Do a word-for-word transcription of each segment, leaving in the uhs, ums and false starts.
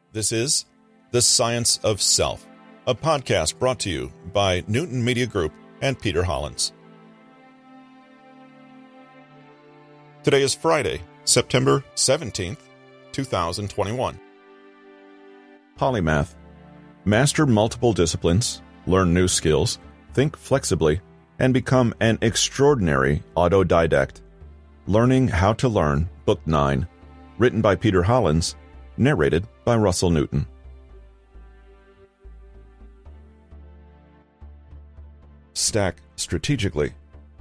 This is The Science of Self, a podcast brought to you by Newton Media Group and Peter Hollins. Today is Friday, September seventeenth, twenty twenty-one. Polymath. Master multiple disciplines, learn new skills, think flexibly, and become an extraordinary autodidact. Learning How to Learn, Book nine. Written by Peter Hollins, narrated by Russell Newton. Stack strategically.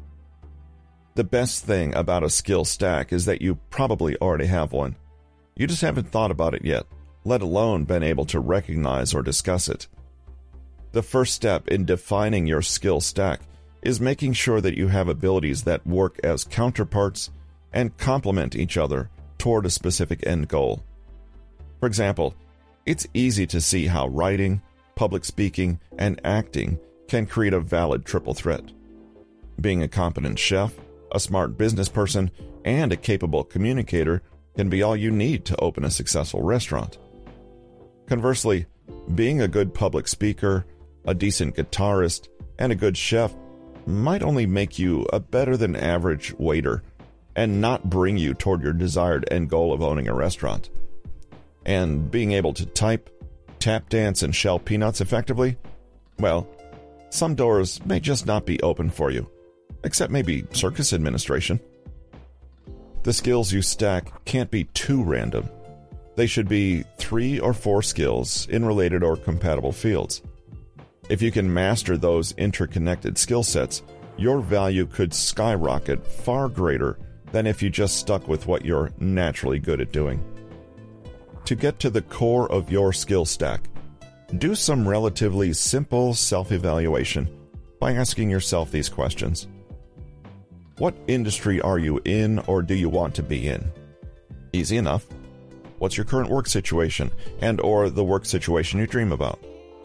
The best thing about a skill stack is that you probably already have one. You just haven't thought about it yet, let alone been able to recognize or discuss it. The first step in defining your skill stack is making sure that you have abilities that work as counterparts and complement each other toward a specific end goal. For example, it's easy to see how writing, public speaking, and acting can create a valid triple threat. Being a competent chef, a smart business person, and a capable communicator can be all you need to open a successful restaurant. Conversely, being a good public speaker, a decent guitarist, and a good chef might only make you a better-than-average waiter and not bring you toward your desired end goal of owning a restaurant. And being able to type, tap dance, and shell peanuts effectively? Well, some doors may just not be open for you, except maybe circus administration. The skills you stack can't be too random. They should be three or four skills in related or compatible fields. If you can master those interconnected skill sets, your value could skyrocket far greater than if you just stuck with what you're naturally good at doing. To get to the core of your skill stack, do some relatively simple self-evaluation by asking yourself these questions. What industry are you in or do you want to be in? Easy enough. What's your current work situation and or the work situation you dream about?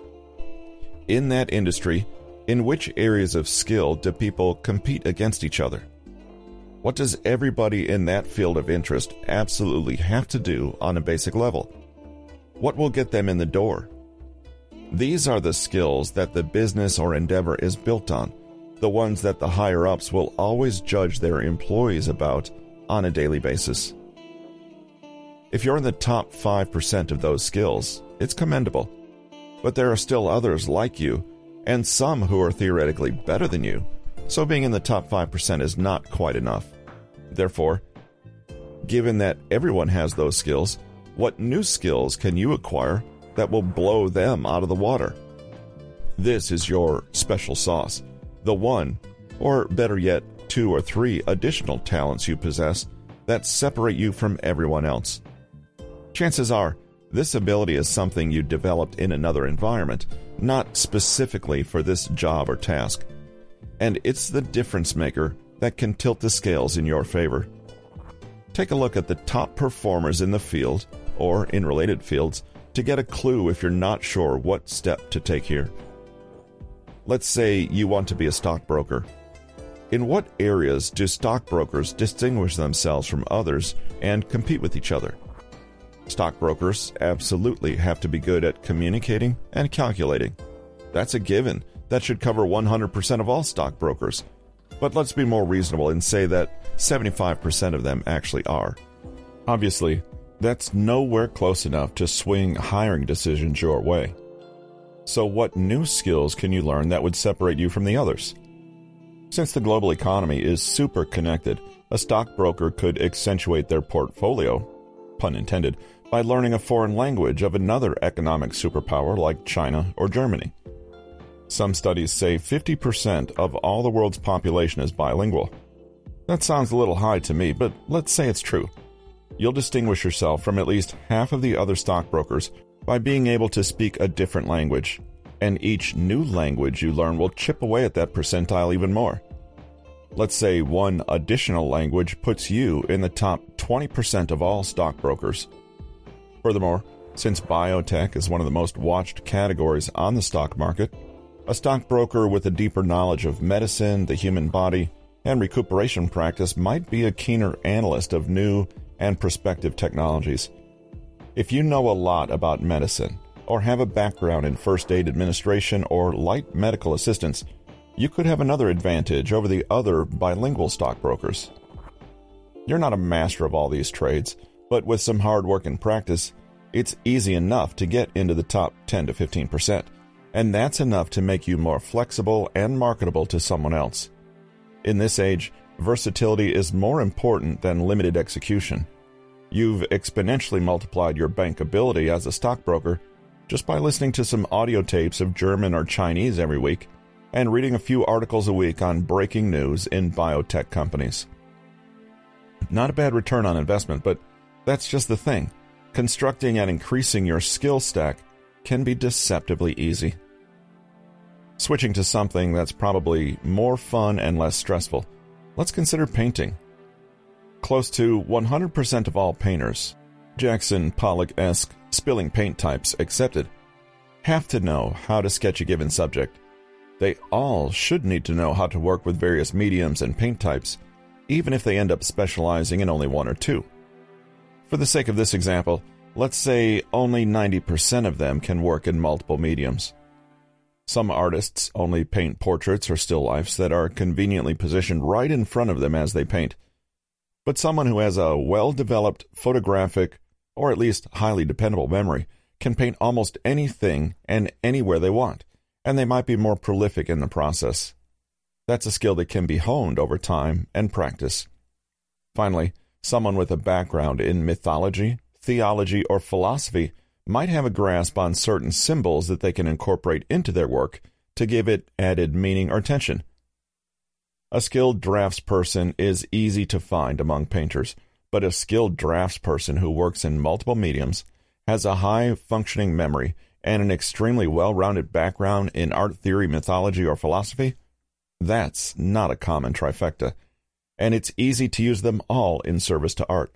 In that industry, in which areas of skill do people compete against each other? What does everybody in that field of interest absolutely have to do on a basic level? What will get them in the door? These are the skills that the business or endeavor is built on, the ones that the higher-ups will always judge their employees about on a daily basis. If you're in the top five percent of those skills, it's commendable. But there are still others like you, and some who are theoretically better than you, so being in the top five percent is not quite enough. Therefore, given that everyone has those skills, what new skills can you acquire that will blow them out of the water? This is your special sauce, the one, or better yet, two or three additional talents you possess that separate you from everyone else. Chances are, this ability is something you developed in another environment, not specifically for this job or task. And it's the difference maker that can tilt the scales in your favor. Take a look at the top performers in the field, or in related fields, to get a clue if you're not sure what step to take here. Let's say you want to be a stockbroker. In what areas do stockbrokers distinguish themselves from others and compete with each other? Stockbrokers absolutely have to be good at communicating and calculating. That's a given. That should cover one hundred percent of all stockbrokers. But let's be more reasonable and say that seventy-five percent of them actually are. Obviously, that's nowhere close enough to swing hiring decisions your way. So what new skills can you learn that would separate you from the others? Since the global economy is super connected, a stockbroker could accentuate their portfolio, pun intended, by learning a foreign language of another economic superpower like China or Germany. Some studies say fifty percent of all the world's population is bilingual. That sounds a little high to me, but let's say it's true. You'll distinguish yourself from at least half of the other stockbrokers by being able to speak a different language, and each new language you learn will chip away at that percentile even more. Let's say one additional language puts you in the top twenty percent of all stockbrokers. Furthermore, since biotech is one of the most watched categories on the stock market, a stockbroker with a deeper knowledge of medicine, the human body, and recuperation practice might be a keener analyst of new and prospective technologies. If you know a lot about medicine, or have a background in first aid administration or light medical assistance, you could have another advantage over the other bilingual stockbrokers. You're not a master of all these trades, but with some hard work and practice, it's easy enough to get into the top ten to fifteen percent, and that's enough to make you more flexible and marketable to someone else. In this age, versatility is more important than limited execution. You've exponentially multiplied your bankability as a stockbroker just by listening to some audio tapes of German or Chinese every week and reading a few articles a week on breaking news in biotech companies. Not a bad return on investment, but that's just the thing. Constructing and increasing your skill stack can be deceptively easy. Switching to something that's probably more fun and less stressful, let's consider painting. Close to one hundred percent of all painters, Jackson Pollock-esque spilling paint types accepted, have to know how to sketch a given subject. They all should need to know how to work with various mediums and paint types, even if they end up specializing in only one or two. For the sake of this example, let's say only ninety percent of them can work in multiple mediums. Some artists only paint portraits or still lifes that are conveniently positioned right in front of them as they paint. But someone who has a well-developed photographic, or at least highly dependable memory, can paint almost anything and anywhere they want, and they might be more prolific in the process. That's a skill that can be honed over time and practice. Finally, someone with a background in mythology, theology, or philosophy might have a grasp on certain symbols that they can incorporate into their work to give it added meaning or tension. A skilled draftsperson is easy to find among painters, but a skilled draftsperson who works in multiple mediums, has a high-functioning memory, and an extremely well-rounded background in art theory, mythology, or philosophy, that's not a common trifecta, and it's easy to use them all in service to art.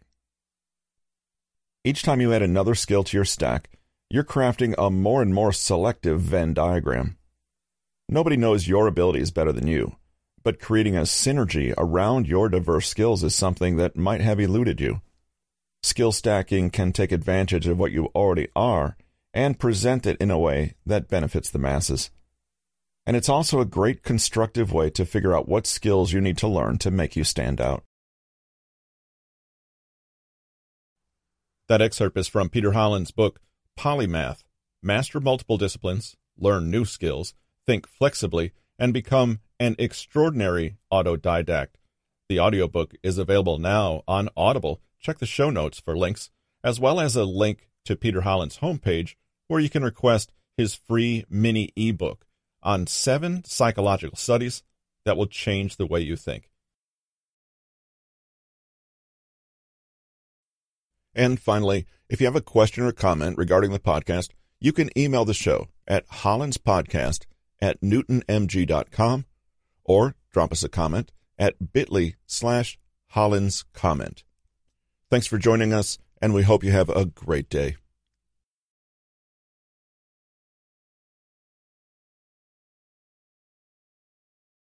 Each time you add another skill to your stack, you're crafting a more and more selective Venn diagram. Nobody knows your abilities better than you, but creating a synergy around your diverse skills is something that might have eluded you. Skill stacking can take advantage of what you already are and present it in a way that benefits the masses. And it's also a great constructive way to figure out what skills you need to learn to make you stand out. That excerpt is from Peter Holland's book, Polymath: Master Multiple Disciplines, Learn New Skills, Think Flexibly, and Become an Extraordinary Autodidact. The audiobook is available now on Audible. Check the show notes for links, as well as a link to Peter Holland's homepage, where you can request his free mini ebook on seven psychological studies that will change the way you think. And finally, if you have a question or comment regarding the podcast, you can email the show at hollandspodcast at newton m g dot com or drop us a comment at bit.ly slash hollandscomment. Thanks for joining us, and we hope you have a great day.